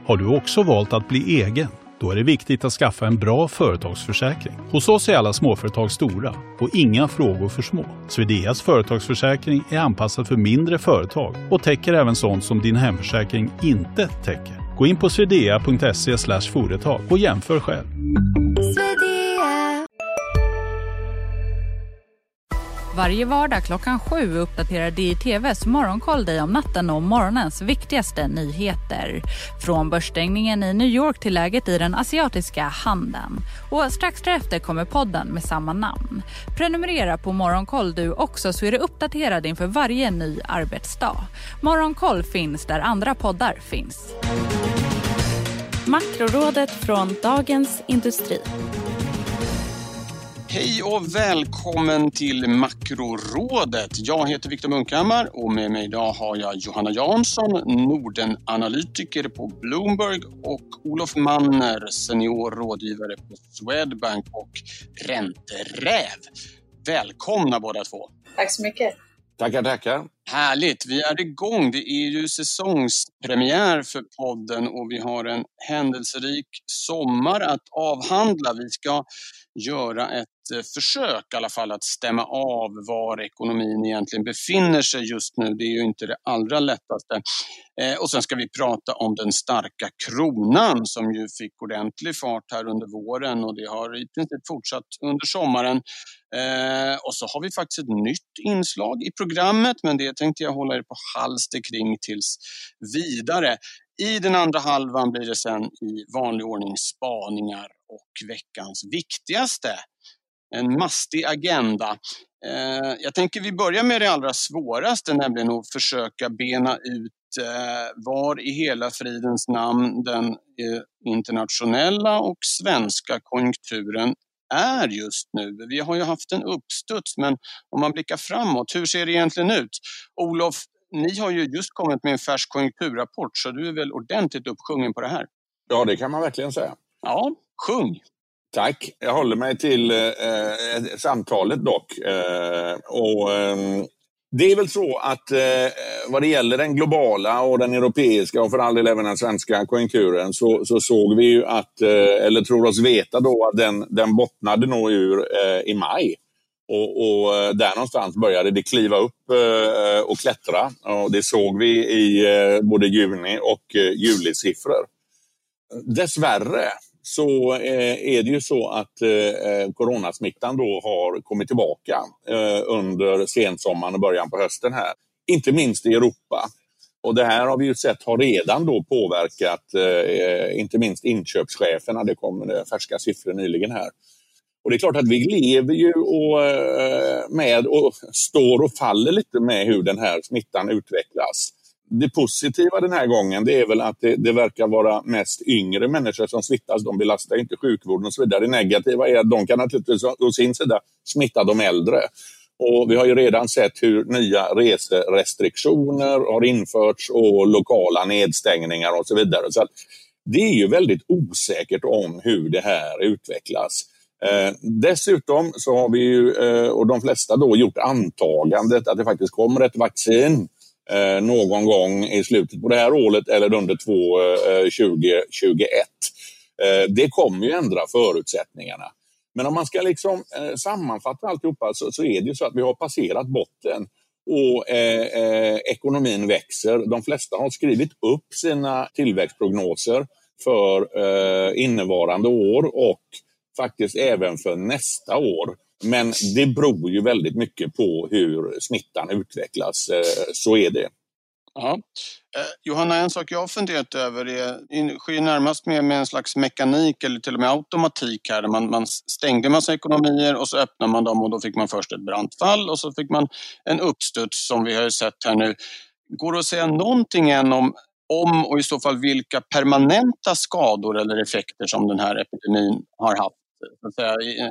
Har du också valt att bli egen? Då är det viktigt att skaffa en bra företagsförsäkring. Hos oss är alla småföretag stora och inga frågor för små. Swedeas företagsförsäkring är anpassad för mindre företag och täcker även sånt som din hemförsäkring inte täcker. Gå in på swedea.se/företag och jämför själv. Varje vardag klockan 7 uppdaterar DI-TVs Morgonkoll dig om natten och morgonens viktigaste nyheter. Från börsstängningen i New York till läget i den asiatiska handeln. Och strax därefter kommer podden med samma namn. Prenumerera på Morgonkoll du också, så är du uppdaterad inför varje ny arbetsdag. Morgonkoll finns där andra poddar finns. Makrorådet från Dagens Industri. Hej och välkommen till Makrorådet. Jag heter Viktor Munkhammar och med mig idag har jag Johanna Jansson, Norden-analytiker på Bloomberg, och Olof Manner, senior rådgivare på Swedbank och ränteräv. Välkomna båda två. Tack så mycket. Tackar. Härligt, vi är igång. Det är ju säsongspremiär för podden och vi har en händelserik sommar att avhandla. Vi ska göra ett försök i alla fall att stämma av var ekonomin egentligen befinner sig just nu. Det är ju inte det allra lättaste. Och sen ska vi prata om den starka kronan som ju fick ordentlig fart här under våren och det har i princip fortsatt under sommaren. Och så har vi faktiskt ett nytt inslag i programmet, men det tänkte jag hålla er på halster kring tills vidare. I den andra halvan blir det sen i vanlig ordning spaningar och veckans viktigaste. En mastig agenda. Jag tänker vi börjar med det allra svåraste, nämligen att försöka bena ut var i hela fridens namn den internationella och svenska konjunkturen är just nu. Vi har ju haft en uppstuds, men om man blickar framåt, hur ser det egentligen ut? Olof, ni har ju just kommit med en färsk konjunkturrapport, så du är väl ordentligt uppsjungen på det här? Ja, det kan man verkligen säga. Ja, sjung! Tack. Jag håller mig till samtalet dock. Det är väl så att vad det gäller den globala och den europeiska och för all del även den svenska konjunkturen så såg vi ju att, eller tror oss veta då, att den bottnade nog ur i maj. Och där någonstans började det kliva upp och klättra. Och det såg vi i både juni och julisiffror. Dessvärre så är det ju så att coronasmittan då har kommit tillbaka under sensommaren och början på hösten här. Inte minst i Europa. Och det här har vi ju sett har redan då påverkat inte minst inköpscheferna. Det kom färska siffror nyligen här. Och det är klart att vi lever ju med och står och faller lite med hur den här smittan utvecklas. Det positiva den här gången, det är väl att det verkar vara mest yngre människor som smittas. De belastar inte sjukvården och så vidare. Det negativa är att de kan naturligtvis å sin sida smitta de äldre. Och vi har ju redan sett hur nya reserestriktioner har införts och lokala nedstängningar och så vidare. Så att det är ju väldigt osäkert om hur det här utvecklas. Dessutom så har vi ju, och de flesta då, gjort antagandet att det faktiskt kommer ett vaccin någon gång i slutet på det här året eller under 2021. Det kommer ju ändra förutsättningarna. Men om man ska liksom sammanfatta alltihopa så är det ju så att vi har passerat botten och ekonomin växer. De flesta har skrivit upp sina tillväxtprognoser för innevarande år och faktiskt även för nästa år. Men det beror ju väldigt mycket på hur smittan utvecklas. Så är det. Ja. Johanna, en sak jag har funderat över sker närmast med en slags mekanik eller till och med automatik här. Man stängde massa ekonomier och så öppnar man dem och då fick man först ett brandfall och så fick man en uppstuds som vi har sett här nu. Går det att säga någonting än om och i så fall vilka permanenta skador eller effekter som den här epidemin har haft? Så att säga,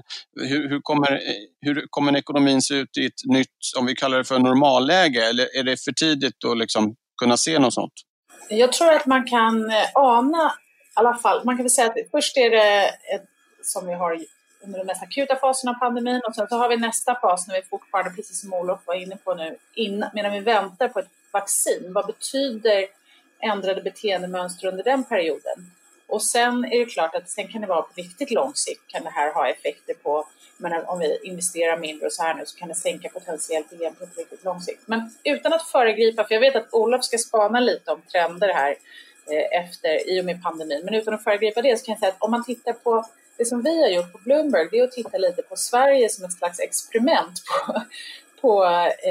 hur kommer ekonomin se ut i ett nytt, om vi kallar det för normalläge, eller är det för tidigt att liksom kunna se något sånt? Jag tror att man kan ana i alla fall. Man kan väl säga att först är det som vi har under den mest akuta fasen av pandemin och sen så har vi nästa fas när vi fortfarande, precis som Olof var inne på nu, medan vi väntar på ett vaccin. Vad betyder ändrade beteendemönster under den perioden. Och sen är det klart att sen kan det vara på riktigt lång sikt kan det här ha effekter på, men om vi investerar mindre och så här nu så kan det sänka potentiellt BNP på riktigt lång sikt. Men utan att föregripa, för jag vet att Olof ska spana lite om trender här efter i och med pandemin, men utan att föregripa det så kan jag säga att om man tittar på det som vi har gjort på Bloomberg, det är att titta lite på Sverige som ett slags experiment på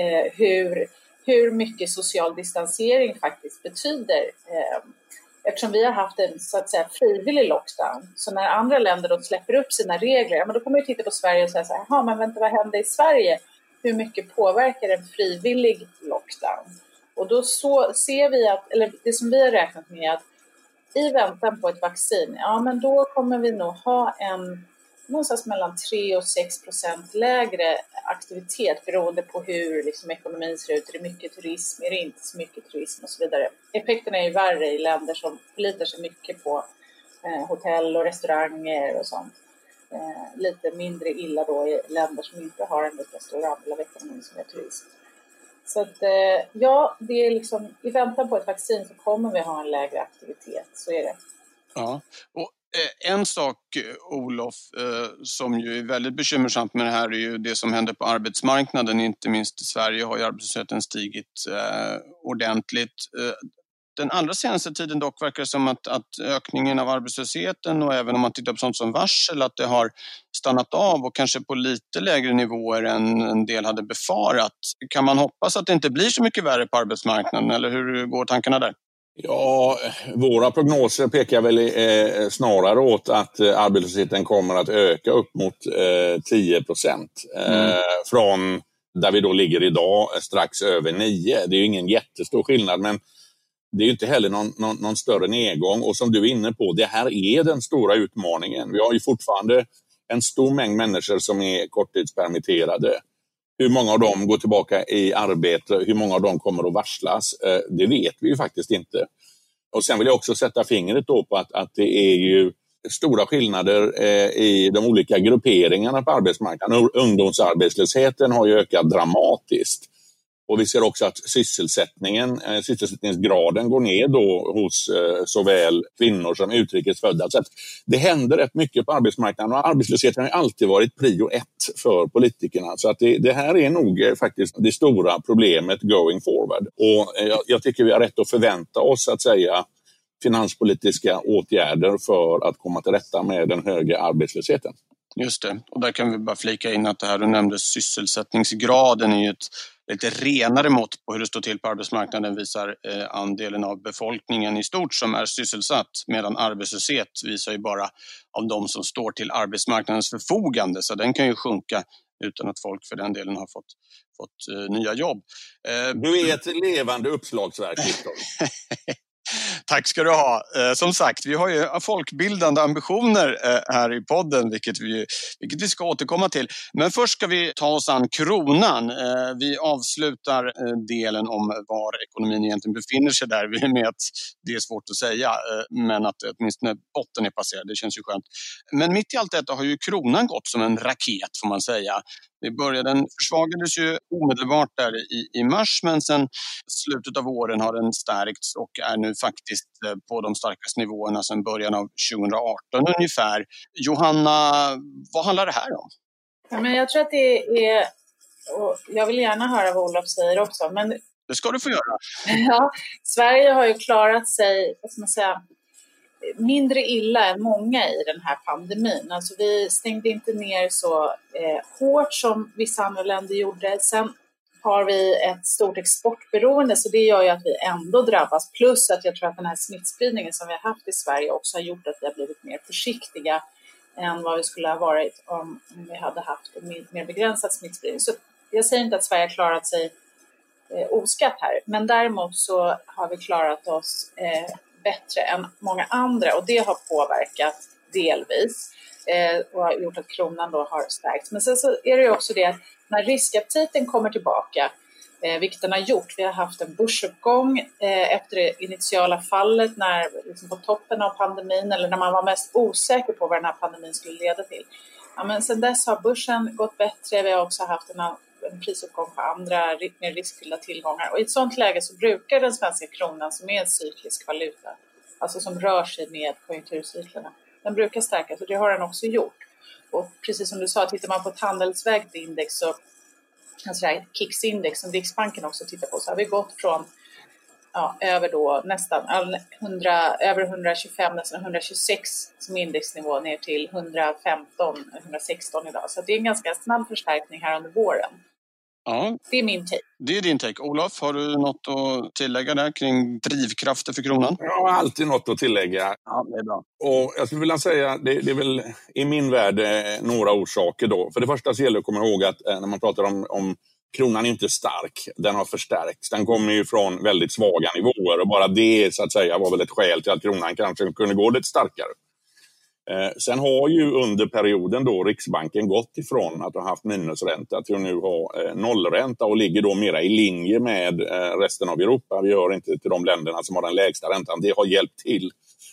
hur mycket social distansering faktiskt betyder. Eftersom vi har haft en så att säga frivillig lockdown. Så när andra länder då släpper upp sina regler, men då kommer vi titta på Sverige och säga så här, men vänta, vad händer i Sverige? Hur mycket påverkar en frivillig lockdown? Och då så ser vi att, eller det som vi har räknat med att i väntan på ett vaccin, men då kommer vi nog ha någonstans mellan 3% och 6% lägre aktivitet beroende på hur liksom, ekonomin ser ut. Är det mycket turism? Är det inte så mycket turism och så vidare? Effekterna är ju värre i länder som förlitar sig mycket på hotell och restauranger och sånt. Lite mindre illa då i länder som inte har en lika stor andel av ekonomin som är turism. Så att det är liksom, i väntan på ett vaccin så kommer vi ha en lägre aktivitet, så är det. Ja, och en sak, Olof, som ju är väldigt bekymmersamt med det här är ju det som händer på arbetsmarknaden. Inte minst i Sverige har ju arbetslösheten stigit ordentligt. Den allra senaste tiden dock verkar det som att ökningen av arbetslösheten och även om man tittar på sånt som varsel, att det har stannat av och kanske på lite lägre nivåer än en del hade befarat. Kan man hoppas att det inte blir så mycket värre på arbetsmarknaden, eller hur går tankarna där? Ja, våra prognoser pekar väl snarare åt att arbetslösheten kommer att öka upp mot 10%. Från där vi då ligger idag strax över 9%. Det är ju ingen jättestor skillnad, men det är ju inte heller någon större nedgång. Och som du är inne på, det här är den stora utmaningen. Vi har ju fortfarande en stor mängd människor som är korttidspermitterade. Hur många av dem går tillbaka i arbete, hur många av dem kommer att varslas, det vet vi ju faktiskt inte. Och sen vill jag också sätta fingret då på att det är ju stora skillnader i de olika grupperingarna på arbetsmarknaden. Ungdomsarbetslösheten har ju ökat dramatiskt. Och vi ser också att sysselsättningsgraden går ner då hos såväl kvinnor som utrikesfödda. Så att det händer rätt mycket på arbetsmarknaden och arbetslösheten har alltid varit prio 1 för politikerna. Så att det här är nog faktiskt det stora problemet going forward. Och jag tycker vi har rätt att förvänta oss att säga finanspolitiska åtgärder för att komma till rätta med den höga arbetslösheten. Just det, och där kan vi bara flika in att det här du nämnde sysselsättningsgraden är ju ett lite renare mått på hur det står till på arbetsmarknaden, visar andelen av befolkningen i stort som är sysselsatt, medan arbetslöshet visar ju bara av de som står till arbetsmarknadens förfogande, så den kan ju sjunka utan att folk för den delen har fått nya jobb. Du är ett levande uppslagsverk, Victor. Tack ska du ha. Som sagt, vi har ju folkbildande ambitioner här i podden, vilket vi ska återkomma till. Men först ska vi ta oss an kronan. Vi avslutar delen om var ekonomin egentligen befinner sig där med att det är svårt att säga, men att åtminstone botten är passerad, det känns ju skönt. Men mitt i allt detta har ju kronan gått som en raket, får man säga. Den försvagades ju omedelbart där i mars, men sen slutet av åren har den stärkts och är nu faktiskt på de starkaste nivåerna sedan början av 2018 ungefär. Johanna, vad handlar det här om? Ja, men jag tror att det är, och jag vill gärna höra vad Olof säger också. Men det ska du få göra. Ja, Sverige har ju klarat sig, vad ska man säga, mindre illa än många i den här pandemin. Alltså vi stängde inte ner så hårt som vissa andra länder gjorde. Sen har vi ett stort exportberoende, så det gör ju att vi ändå drabbas. Plus att jag tror att den här smittspridningen som vi har haft i Sverige också har gjort att vi har blivit mer försiktiga än vad vi skulle ha varit om vi hade haft en mer begränsad smittspridning. Så jag säger inte att Sverige har klarat sig oskatt här, men däremot så har vi klarat oss bättre än många andra, och det har påverkat delvis och har gjort att kronan då har stärkt. Men sen så är det ju också det att när riskaptiten kommer tillbaka, vilket den har gjort, vi har haft en börsuppgång efter det initiala fallet när, liksom på toppen av pandemin, eller när man var mest osäker på vad den här pandemin skulle leda till. Ja, men sen dess har börsen gått bättre, vi har också haft en en prisuppgång på andra mer riskfyllda tillgångar. Och i ett sådant läge så brukar den svenska kronan, som är en cyklisk valuta, alltså som rör sig med konjunkturcyklerna, den brukar stärkas, och det har den också gjort. Och precis som du sa, tittar man på ett handelsvägt index, så alltså det här KIX-index som Riksbanken också tittar på, så har vi gått från över då nästan över 125, nästan 126 som indexnivå ner till 115-116 idag. Så det är en ganska snabb förstärkning här under våren. Ja. Det är min take. Det är din take. Olof, har du något att tillägga där kring drivkrafter för kronan? Jag har alltid något att tillägga. Ja, det är bra. Och jag skulle vilja säga, det är väl i min värld några orsaker då. För det första så gäller det att komma ihåg att när man pratar om kronan är inte stark, den har förstärkts. Den kommer ju från väldigt svaga nivåer, och bara det så att säga var väl ett skäl till att kronan kanske kunde gå lite starkare. Sen har ju under perioden då Riksbanken gått ifrån att ha haft minusränta till att nu ha nollränta, och ligger då mera i linje med resten av Europa. Vi hör inte till de länderna som har den lägsta räntan. Det har hjälpt till.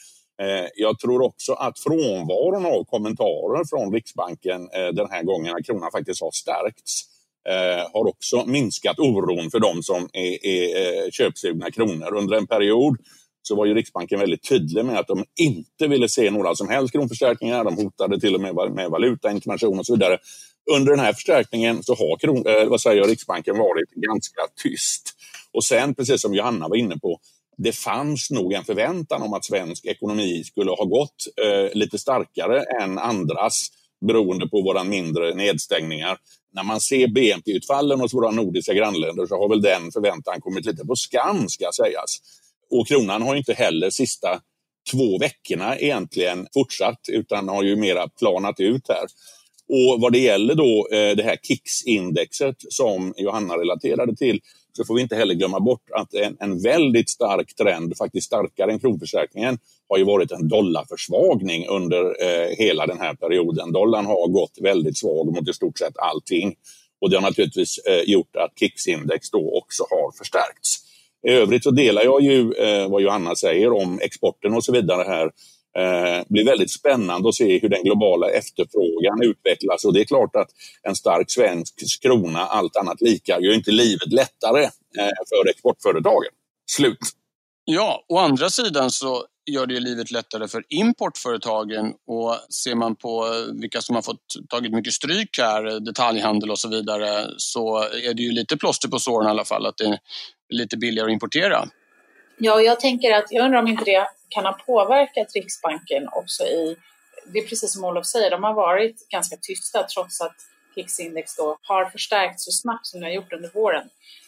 Jag tror också att frånvaron av kommentarer från Riksbanken den här gången när kronan faktiskt har stärkts har också minskat oron för de som är köpsugna kronor. Under en period så var ju Riksbanken väldigt tydlig med att de inte ville se några som helst kronförstärkningar. De hotade till och med valutaintervention och så vidare. Under den här förstärkningen så har Riksbanken varit ganska tyst. Och sen, precis som Johanna var inne på, det fanns nog en förväntan om att svensk ekonomi skulle ha gått lite starkare än andras, beroende på våra mindre nedstängningar. När man ser BNP-utfallen hos våra nordiska grannländer så har väl den förväntan kommit lite på skam, ska sägas. Och kronan har inte heller sista 2 veckorna egentligen fortsatt, utan har ju mera planat ut här. Och vad det gäller då det här KIX-indexet som Johanna relaterade till, så får vi inte heller glömma bort att en väldigt stark trend, faktiskt starkare än kronförstärkningen, har ju varit en dollarförsvagning under hela den här perioden. Dollarn har gått väldigt svag mot i stort sett allting. Och det har naturligtvis gjort att KIX-index då också har förstärkts. I övrigt så delar jag ju vad Johanna säger om exporten och så vidare här. Det blir väldigt spännande att se hur den globala efterfrågan utvecklas, och det är klart att en stark svensk krona, allt annat lika, gör inte livet lättare för exportföretagen. Slut. Ja, å andra sidan så gör det livet lättare för importföretagen, och ser man på vilka som har fått tagit mycket stryk här, detaljhandel och så vidare, så är det ju lite plåster på såren i alla fall, att det är lite billigare att importera. Ja, jag undrar om inte det kan ha påverkat Riksbanken också det är precis som Olof säger, de har varit ganska tysta trots att KIX-index då har förstärkts så snabbt som det har gjort under våren.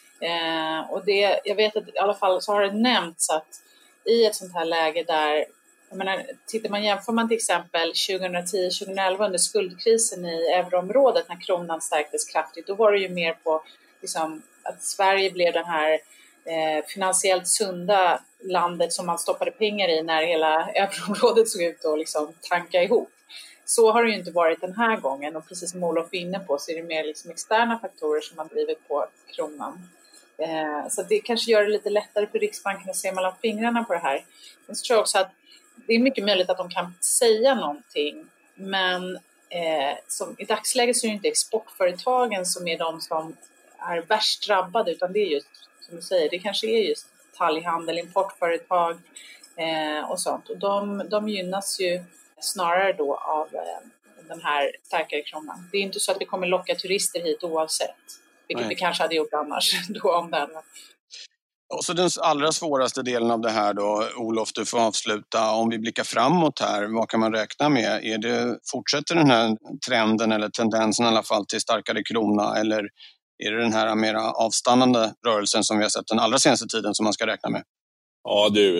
Och jag vet att i alla fall så har det nämnts att i ett sånt här läge där, jag menar, jämför man till exempel 2010-2011 under skuldkrisen i euroområdet när kronan stärktes kraftigt, då var det ju mer på liksom, att Sverige blev den här finansiellt sunda landet som man stoppade pengar i när hela euroområdet såg ut att liksom tanka ihop. Så har det ju inte varit den här gången, och precis som Olof är inne på så är det mer liksom externa faktorer som har drivit på kronan. Så det kanske gör det lite lättare för Riksbanken att se mellan fingrarna på det här. Men så tror jag också att det är mycket möjligt att de kan säga någonting, men som i dagsläget så är det inte exportföretagen som är de som är värst drabbade, utan det är just som du säger, det kanske är just detaljhandel, importföretag och sånt. Och de gynnas ju snarare då av den här starkare kronan. Det är inte så att vi kommer locka turister hit oavsett, vilket vi kanske hade gjort annars då om den. Och så den allra svåraste delen av det här då, Olof, du får avsluta. Om vi blickar framåt här, vad kan man räkna med? Fortsätter den här trenden eller tendensen i alla fall till starkare krona, eller är det den här mera avstannande rörelsen som vi har sett den allra senaste tiden som man ska räkna med? Ja du,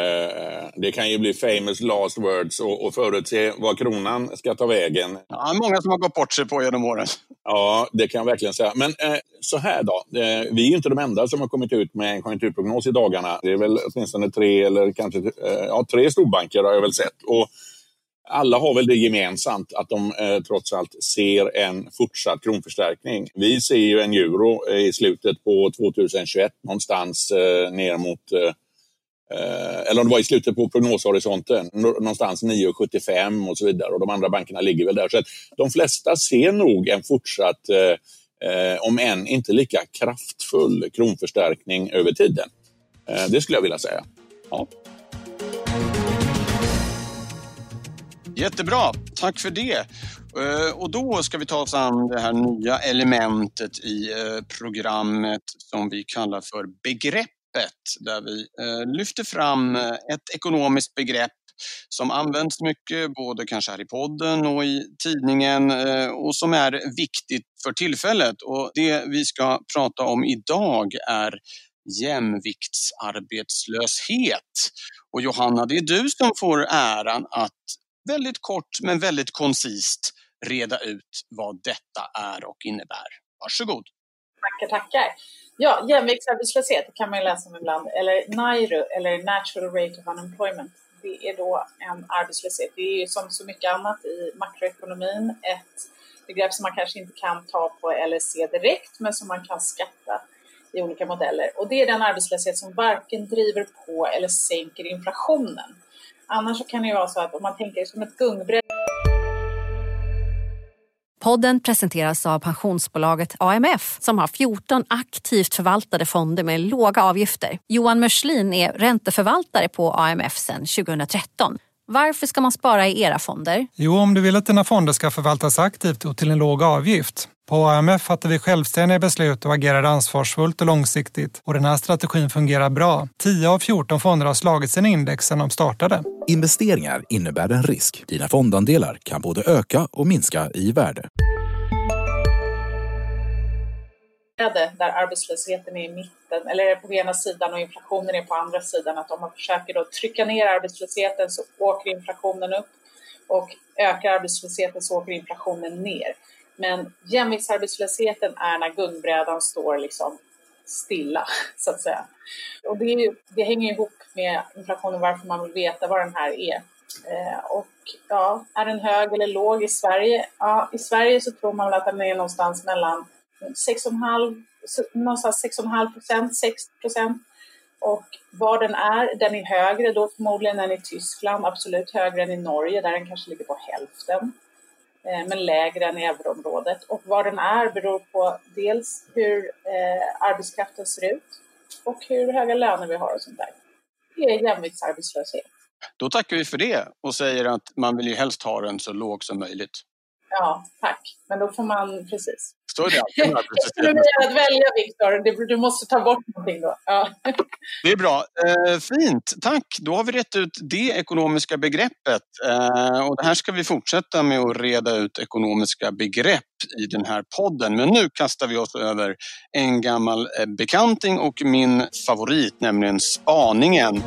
det kan ju bli famous last words och förutse vad kronan ska ta vägen. Ja, många som har gått bort sig på genom åren. Ja, det kan jag verkligen säga. Men så här då, vi är ju inte de enda som har kommit ut med en konjunkturprognos i dagarna. Det är väl åtminstone 3 eller kanske 3 storbanker har jag väl sett. Och alla har väl det gemensamt att de trots allt ser en fortsatt kronförstärkning. Vi ser ju en euro i slutet på 2021 någonstans ner mot, eller om det var i slutet på prognoshorisonten, någonstans 9,75 och så vidare. Och de andra bankerna ligger väl där. Så att de flesta ser nog en fortsatt om än inte lika kraftfull kronförstärkning över tiden. Det skulle jag vilja säga. Ja. Jättebra, tack för det. Och då ska vi ta oss an det här nya elementet i programmet som vi kallar för begreppet, där vi lyfter fram ett ekonomiskt begrepp som används mycket, både kanske här i podden och i tidningen, och som är viktigt för tillfället. Och det vi ska prata om idag är jämviktsarbetslöshet. Och Johanna, det är du som får äran att väldigt kort men väldigt koncist reda ut vad detta är och innebär. Varsågod. Tackar. Ja, jämviktsarbetslöshet kan man ju läsa om ibland. Eller NAIRU, eller Natural Rate of Unemployment. Det är då en arbetslöshet. Det är ju som så mycket annat i makroekonomin ett begrepp som man kanske inte kan ta på eller se direkt, men som man kan skatta i olika modeller. Och det är den arbetslöshet som varken driver på eller sänker inflationen. Annars så kan det ju vara så att om man tänker som ett gungbräde. Podden presenteras av pensionsbolaget AMF som har 14 aktivt förvaltade fonder med låga avgifter. Johan Mörslin är ränteförvaltare på AMF sedan 2013. Varför ska man spara i era fonder? Jo, om du vill att dina fonder ska förvaltas aktivt och till en låg avgift. På AMF fattar vi självständiga beslut och agerar ansvarsfullt och långsiktigt. Och den här strategin fungerar bra. 10 av 14 fonder har slagit sina index sedan de startade. Investeringar innebär en risk. Dina fondandelar kan både öka och minska i värde. Där arbetslösheten är i mitten, eller är på ena sidan och inflationen är på andra sidan. Att om man försöker då trycka ner arbetslösheten så åker inflationen upp, och ökar arbetslösheten så åker inflationen ner. Men jämviktsarbetslösheten är när gungbrädan står liksom stilla, så att säga. Och det hänger ihop med inflationen, varför man vill veta vad den här är. Och ja, är den hög eller låg i Sverige? Ja, i Sverige så tror man väl att den är någonstans mellan 6,5%, 6%. Och var den är högre då förmodligen än i Tyskland, absolut högre än i Norge där den kanske ligger på hälften. Men lägre än i euroområdet. Och var den är beror på dels hur arbetskraften ser ut och hur höga löner vi har och sånt där. Det är jämviktsarbetslöshet. Då tackar vi för det och säger att man vill ju helst ha den så låg som möjligt. Ja, tack. Men då får man precis. Står det alltid med skulle att välja, Viktor. Du måste ta bort någonting då. Ja. Det är bra. Fint, tack. Då har vi rätt ut det ekonomiska begreppet. Och det här ska vi fortsätta med att reda ut ekonomiska begrepp i den här podden. Men nu kastar vi oss över en gammal bekanting och min favorit, nämligen spaningen.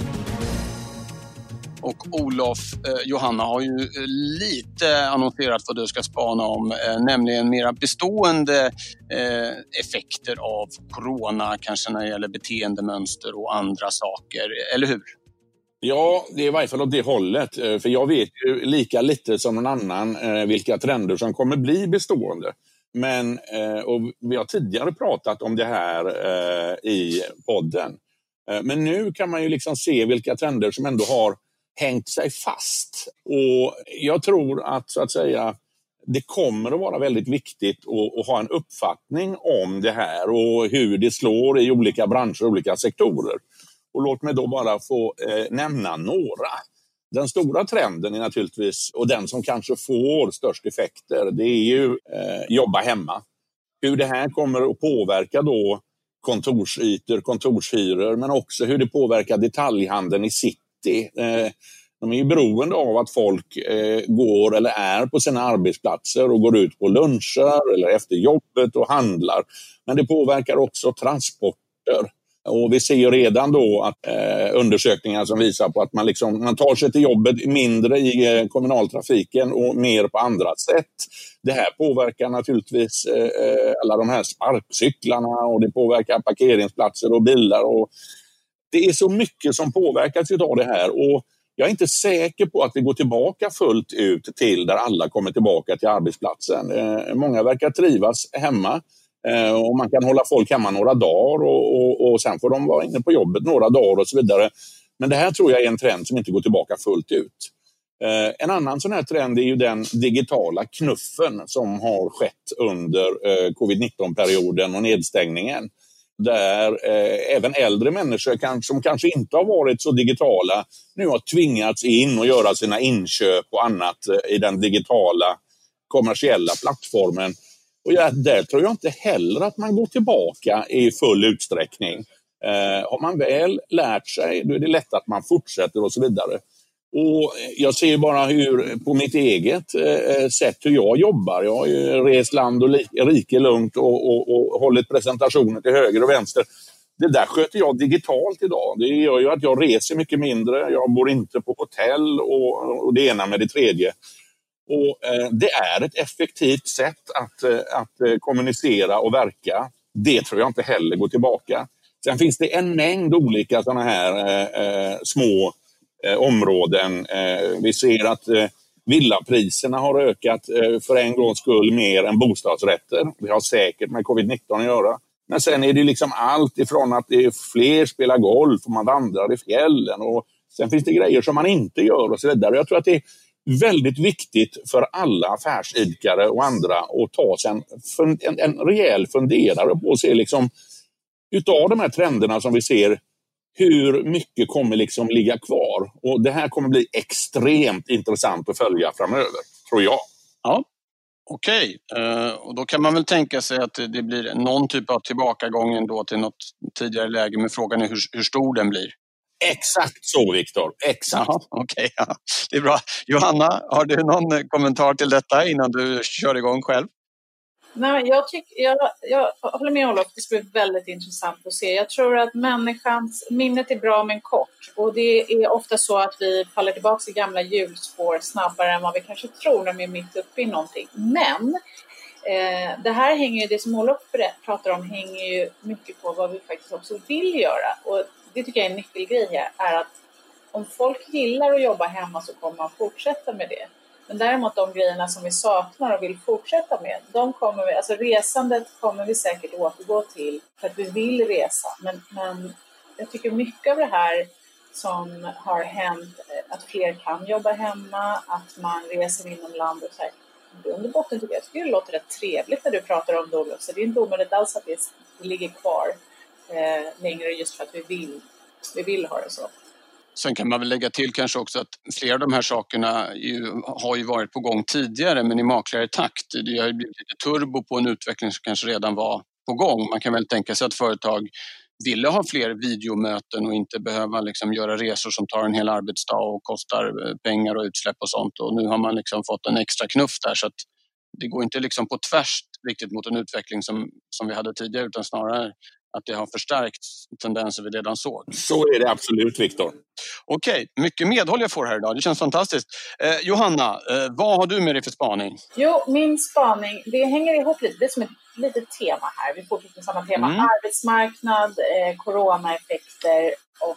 Och Olof, Johanna har ju lite annonserat vad du ska spana om, nämligen mera bestående effekter av corona, kanske när det gäller beteendemönster och andra saker, eller hur? Ja, det är i varje fall åt det hållet. För jag vet ju lika lite som någon annan vilka trender som kommer bli bestående. Men, och vi har tidigare pratat om det här i podden. Men nu kan man ju liksom se vilka trender som ändå har hängt sig fast. Och jag tror att, så att säga, det kommer att vara väldigt viktigt att ha en uppfattning om det här och hur det slår i olika branscher och olika sektorer. Och låt mig då bara få nämna några. Den stora trenden är naturligtvis, och den som kanske får störst effekter, det är ju jobba hemma. Hur det här kommer att påverka då kontorsytor, kontorshyror, men också hur det påverkar detaljhandeln i city. De är ju beroende av att folk går eller är på sina arbetsplatser och går ut på luncher eller efter jobbet och handlar. Men det påverkar också transporter. Och vi ser ju redan då att undersökningar som visar på att man tar sig till jobbet mindre i kommunaltrafiken och mer på andra sätt. Det här påverkar naturligtvis alla de här sparkcyklarna, och det påverkar parkeringsplatser och bilar. Och det är så mycket som påverkas av det här, och jag är inte säker på att vi går tillbaka fullt ut till där alla kommer tillbaka till arbetsplatsen. Många verkar trivas hemma. Och man kan hålla folk hemma några dagar och sen får de vara inne på jobbet några dagar och så vidare. Men det här tror jag är en trend som inte går tillbaka fullt ut. En annan sån här trend är ju den digitala knuffen som har skett under covid-19-perioden och nedstängningen. Där även äldre människor som kanske inte har varit så digitala nu har tvingats in och göra sina inköp och annat i den digitala kommersiella plattformen. Och där tror jag inte heller att man går tillbaka i full utsträckning. Har man väl lärt sig, då är det lätt att man fortsätter och så vidare. Och jag ser bara på mitt eget sätt hur jag jobbar. Jag har ju rest land och rike lugnt och hållit presentationer till höger och vänster. Det där sköter jag digitalt idag. Det gör ju att jag reser mycket mindre. Jag bor inte på hotell och det ena med det tredje. Och det är ett effektivt sätt att kommunicera och verka. Det tror jag inte heller går tillbaka. Sen finns det en mängd olika sådana här små områden. Vi ser att villapriserna har ökat för en gångs skull mer än bostadsrätter. Det har säkert med covid-19 att göra. Men sen är det liksom allt ifrån att det är fler spelar golf och man vandrar i fjällen. Och sen finns det grejer som man inte gör och så vidare. Jag tror att det är väldigt viktigt för alla affärsidkare och andra att ta sig en rejäl funderare på att se liksom, utav de här trenderna som vi ser, hur mycket kommer liksom ligga kvar. Och det här kommer bli extremt intressant att följa framöver, tror jag. Ja, okej. Och då kan man väl tänka sig att det blir någon typ av tillbakagång ändå till något tidigare läge, men frågan är hur stor den blir. Exakt så, Viktor. Exakt. Okej. Ja. Det är bra. Johanna, har du någon kommentar till detta innan du kör igång själv? Nej, jag håller med Olof, det ska bli väldigt intressant att se. Jag tror att människans minnet är bra men kort. Och det är ofta så att vi faller tillbaka i gamla hjulspår snabbare än vad vi kanske tror när vi är mitt uppe i någonting. Men det här hänger ju, det som Olof pratar om hänger ju mycket på vad vi faktiskt också vill göra. Och det tycker jag är en nyckelgrej här, är att om folk gillar att jobba hemma så kommer man fortsätta med det. Men däremot de grejerna som vi saknar och vill fortsätta med, de kommer vi, alltså resandet kommer vi säkert återgå till för att vi vill resa. Men jag tycker mycket av det här som har hänt, att fler kan jobba hemma, att man reser inom landet och så här, under botten tycker jag det låter rätt trevligt när du pratar om det, så det är inte omöjligt alls att det ligger kvar längre just för att vi vill ha det så. Sen kan man väl lägga till kanske också att flera av de här sakerna har ju varit på gång tidigare, men i makligare takt. Det har ju blivit lite turbo på en utveckling som kanske redan var på gång. Man kan väl tänka sig att företag ville ha fler videomöten och inte behöva liksom göra resor som tar en hel arbetsdag och kostar pengar och utsläpp och sånt. Och nu har man liksom fått en extra knuff där, så att det går inte liksom på tvärs riktigt mot en utveckling som vi hade tidigare, utan snarare att det har förstärkt tendenser vi redan såg. Så är det absolut, Viktor. Okej, mycket medhåll jag får här idag. Det känns fantastiskt. Johanna, vad har du med dig för spaning? Jo, min spaning, det hänger ihop lite. Det är som ett litet tema här. Vi fortsätter med samma tema. Arbetsmarknad, coronaeffekter, och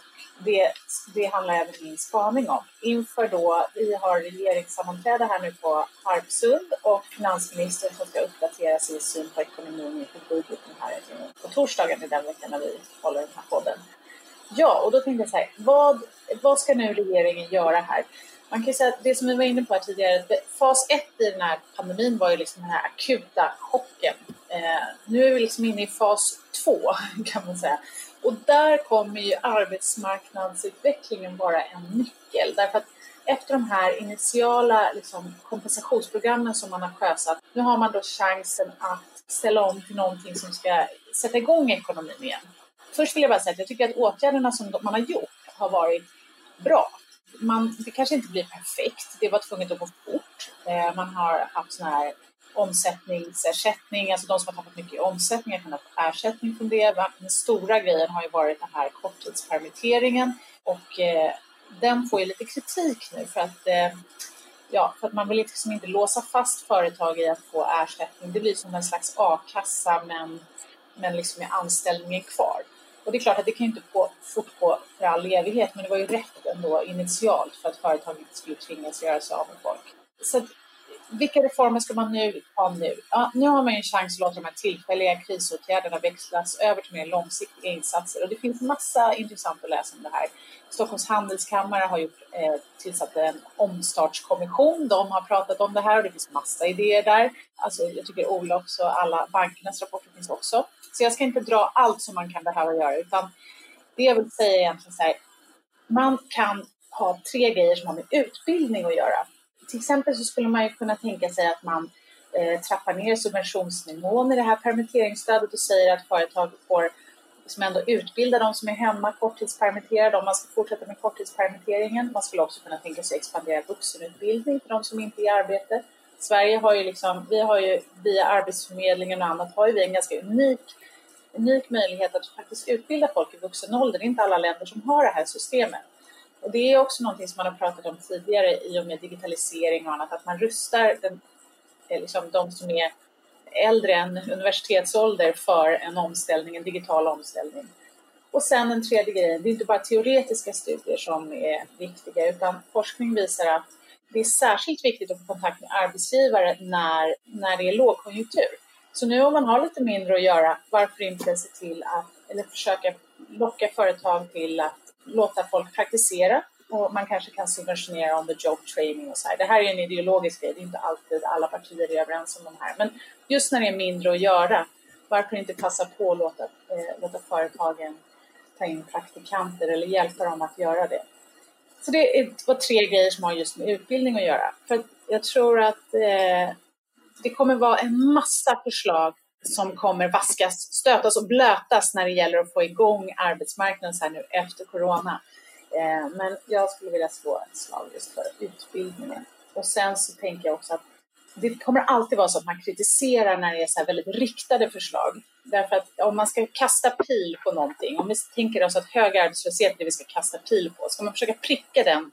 det handlar även min spaning om. Inför då, vi har regeringssammanträde här nu på Harpsund och finansministern som ska uppdatera sin syn på ekonomin inför budgeten här på torsdagen i den veckan när vi håller den här podden. Ja, och då tänkte jag så här, vad ska nu regeringen göra här? Man kan ju säga att det som vi var inne på här tidigare, fas 1 i den här pandemin var ju liksom den här akuta chocken. Nu är vi liksom inne i fas 2 kan man säga. Och där kommer ju arbetsmarknadsutvecklingen vara en nyckel. Därför att efter de här initiala liksom, kompensationsprogrammen som man har sjösatt, nu har man då chansen att ställa om till någonting som ska sätta igång ekonomin igen. Först vill jag bara säga att jag tycker att åtgärderna som man har gjort har varit bra. Det kanske inte blir perfekt, det var tvunget att gå fort. Man har haft sån här omsättningsersättning, alltså de som har tappat mycket i omsättning har kunnat få ersättning från det. Den stora grejen har ju varit den här korttidspermitteringen, och den får ju lite kritik nu för att man vill liksom inte låsa fast företag i att få ersättning. Det blir som en slags a-kassa men liksom med anställningen kvar. Och det är klart att det kan inte fortgå för all evighet, men det var ju rätt ändå initialt för att företaget inte skulle tvingas göra sig av med folk. Så vilka reformer ska man nu ha nu? Ja, nu har man ju en chans att låta de här tillfälliga krisåtgärderna växlas över till mer långsiktiga insatser. Och det finns massa intressant att läsa om det här. Stockholms handelskammare har tillsatt en omstartskommission. De har pratat om det här och det finns massa idéer där. Alltså, jag tycker Olofs och alla bankernas rapporter finns också. Så jag ska inte dra allt som man kan behöva göra, utan det jag vill säga är egentligen så här. Man kan ha 3 grejer som har med utbildning att göra. Till exempel så skulle man ju kunna tänka sig att man trappar ner subventionsnivån i det här permitteringsstödet och säger att företag får som ändå utbilda de som är hemma korttidspermitterade om man ska fortsätta med korttidspermitteringen. Man skulle också kunna tänka sig expandera vuxenutbildning för de som inte är i arbete. Sverige har ju vi har ju via Arbetsförmedlingen och annat har ju vi en ganska unik möjlighet att faktiskt utbilda folk i vuxen ålder. Det är inte alla länder som har det här systemet. Och det är också någonting som man har pratat om tidigare i och med digitalisering och annat, att man rustar de som är äldre än universitetsålder för en digital omställning. Och sen den tredje grejen, det är inte bara teoretiska studier som är viktiga, utan forskning visar att det är särskilt viktigt att få kontakt med arbetsgivare när det är lågkonjunktur. Så nu om man har lite mindre att göra, varför inte se till att försöka locka företag till att låta folk praktisera, och man kanske kan subventionera on the job training och så här. Det här är en ideologisk grej, det är inte alltid alla partier är överens om de här. Men just när det är mindre att göra, varför inte passa på att låta företagen ta in praktikanter eller hjälpa dem att göra det. Så det var 3 grejer som har just med utbildning att göra. För jag tror att det kommer vara en massa förslag som kommer vaskas, stötas och blötas när det gäller att få igång arbetsmarknaden så här nu efter corona. Men jag skulle vilja slå ett slag just för utbildningen. Och sen så tänker jag också att det kommer alltid vara så att man kritiserar när det är så här väldigt riktade förslag. Därför att om man ska kasta pil på någonting, om vi tänker oss att hög arbetslöshet är det vi ska kasta pil på, ska man försöka pricka den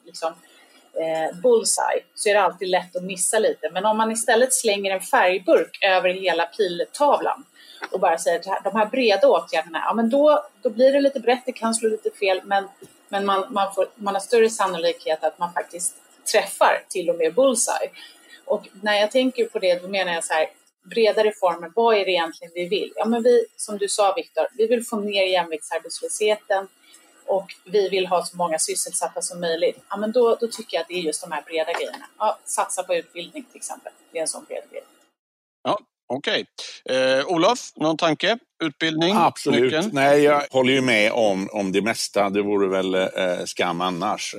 bullseye, så är det alltid lätt att missa lite. Men om man istället slänger en färgburk över hela piltavlan och bara säger att de här breda åtgärderna, ja, men då blir det lite brett, det kan slå lite fel, men man har större sannolikhet att man faktiskt träffar till och med bullseye. Och när jag tänker på det, då menar jag så här, breda reformer, vad är det egentligen vi vill? Ja, men vi, som du sa Viktor, vi vill få ner jämviktsarbetslösheten och vi vill ha så många sysselsatta som möjligt. Ja, men då tycker jag att det är just de här breda grejerna. Ja, satsa på utbildning till exempel, det är en sån bred grej. Ja, okej. Olof, någon tanke? Utbildning? Absolut. Nyckeln? Nej, jag håller ju med om det mesta. Det vore väl skam annars.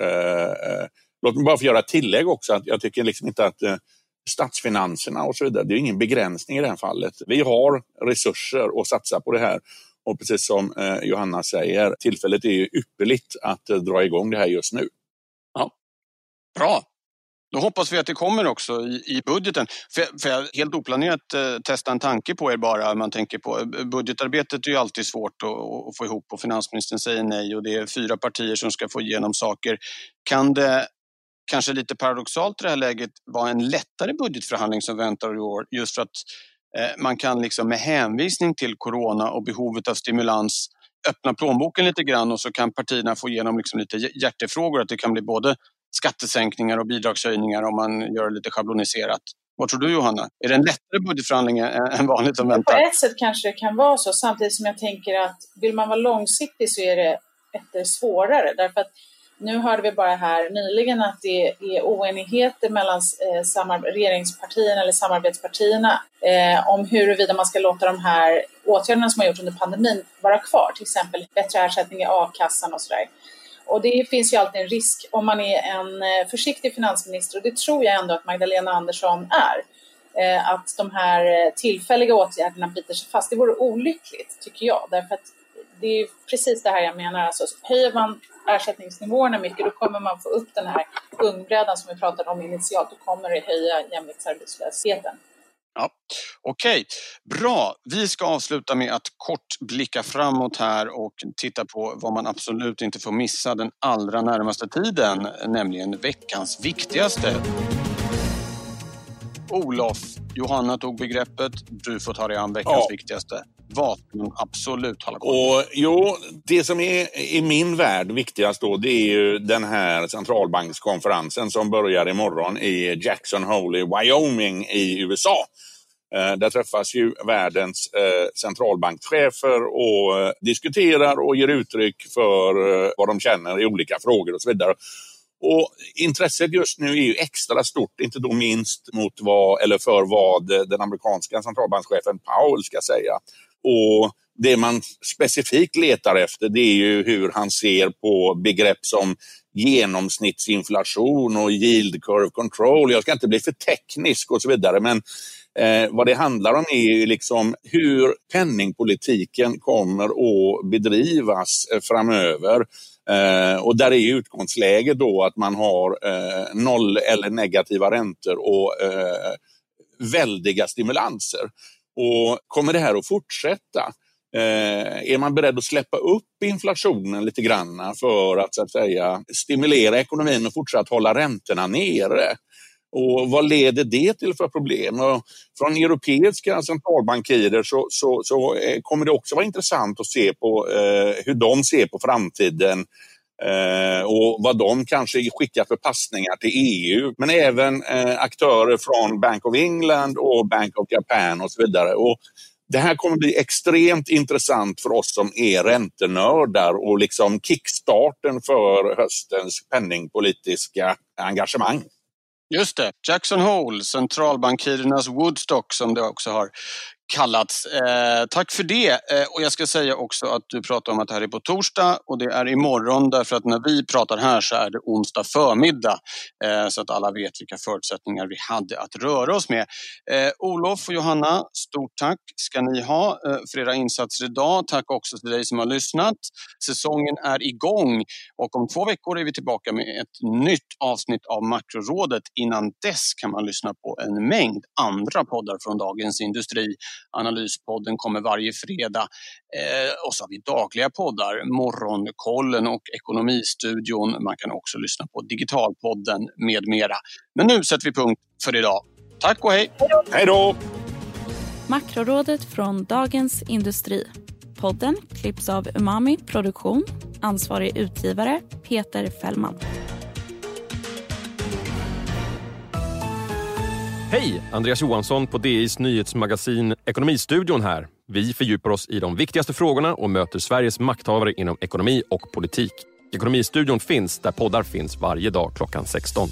Låt mig bara få göra ett tillägg också. Att jag tycker liksom inte att statsfinanserna och så vidare, det är ingen begränsning i det här fallet. Vi har resurser att satsa på det här. Och precis som Johanna säger, tillfället är ju ypperligt att dra igång det här just nu. Ja, bra. Då hoppas vi att det kommer också i budgeten. För jag helt oplanerat testa en tanke på er bara. Man tänker på budgetarbetet är ju alltid svårt att få ihop och finansministern säger nej och det är 4 partier som ska få igenom saker. Kan det kanske lite paradoxalt i det här läget vara en lättare budgetförhandling som väntar i år, just för att man kan liksom med hänvisning till corona och behovet av stimulans öppna plånboken lite grann, och så kan partierna få igenom liksom lite hjärtefrågor, att det kan bli både skattesänkningar och bidragshöjningar om man gör det lite schabloniserat. Vad tror du, Johanna? Är det en lättare budgetförhandling än vanligt som väntar? På ett sätt kanske det kan vara så, samtidigt som jag tänker att vill man vara långsiktig så är det svårare, därför att nu hörde vi bara här nyligen att det är oenigheter mellan regeringspartierna eller samarbetspartierna om huruvida man ska låta de här åtgärderna som har gjorts under pandemin vara kvar. Till exempel bättre ersättning i a-kassan och sådär. Och det finns ju alltid en risk om man är en försiktig finansminister, och det tror jag ändå att Magdalena Andersson är. Att de här tillfälliga åtgärderna biter sig fast. Det vore olyckligt tycker jag, därför att det är precis det här jag menar. Alltså, höjer man ersättningsnivåerna mycket, då kommer man få upp den här gungbrädan som vi pratade om initialt, då kommer det höja jämviktsarbetslösheten. Ja, okej. Bra. Vi ska avsluta med att kort blicka framåt här och titta på vad man absolut inte får missa den allra närmaste tiden, nämligen veckans viktigaste. Olof, Johanna tog begreppet, du får ta dig an veckans viktigaste. vapen absolut hålla koll. Och jo, det som är i min värld viktigast då, det är ju den här centralbankskonferensen som börjar imorgon i Jackson Hole i Wyoming i USA. Där träffas ju världens centralbankschefer och diskuterar och ger uttryck för vad de känner i olika frågor och så vidare. Och intresset just nu är ju extra stort, inte då minst för vad den amerikanska centralbankschefen Powell ska säga. Och det man specifikt letar efter, det är ju hur han ser på begrepp som genomsnittsinflation och yield curve control. Jag ska inte bli för teknisk och så vidare, men vad det handlar om är ju liksom hur penningpolitiken kommer att bedrivas framöver. Och där är utgångsläget då att man har noll eller negativa räntor och väldiga stimulanser. Och kommer det här att fortsätta? Är man beredd att släppa upp inflationen lite grann för att, så att säga, stimulera ekonomin och fortsatt hålla räntorna nere? Och vad leder det till för problem? Och från europeiska centralbankirer så kommer det också vara intressant att se på hur de ser på framtiden och vad de kanske skickar för passningar till EU. Men även aktörer från Bank of England och Bank of Japan och så vidare. Och det här kommer bli extremt intressant för oss som är räntenördar och liksom kickstarten för höstens penningpolitiska engagemang. Just det, Jackson Hole, centralbankirernas Woodstock som det också har kallats. Tack för det. Och jag ska säga också att du pratar om att det här är på torsdag och det är imorgon därför att när vi pratar här så är det onsdag förmiddag. Så att alla vet vilka förutsättningar vi hade att röra oss med. Olof och Johanna, stort tack ska ni ha för era insatser idag. Tack också till dig som har lyssnat. Säsongen är igång och om 2 veckor är vi tillbaka med ett nytt avsnitt av Makrorådet. Innan dess kan man lyssna på en mängd andra poddar från Dagens Industri. Analyspodden kommer varje fredag och så har vi dagliga poddar, Morgonkollen och Ekonomistudion. Man kan också lyssna på Digitalpodden med mera. Men nu sätter vi punkt för idag. Tack och hej! Hej då! Makrorådet från Dagens Industri. Podden klipps av Umami Produktion. Ansvarig utgivare Peter Fällman. Hej! Andreas Johansson på DIs nyhetsmagasin Ekonomistudion här. Vi fördjupar oss i de viktigaste frågorna och möter Sveriges makthavare inom ekonomi och politik. Ekonomistudion finns där poddar finns varje dag klockan 16.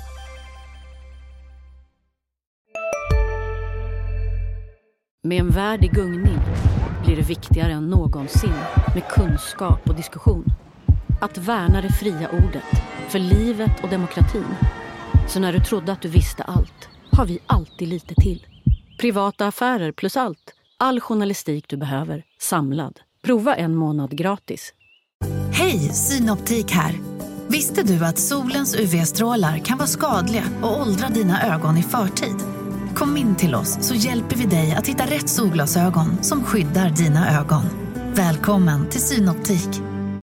Med en värld i gungning blir det viktigare än någonsin med kunskap och diskussion. Att värna det fria ordet, för livet och demokratin. Så när du trodde att du visste allt, har vi alltid lite till. Privata affärer plus allt. All journalistik du behöver, samlad. Prova 1 månad gratis. Hej, Synoptik här. Visste du att solens UV-strålar kan vara skadliga och åldra dina ögon i förtid? Kom in till oss så hjälper vi dig att hitta rätt solglasögon som skyddar dina ögon. Välkommen till Synoptik.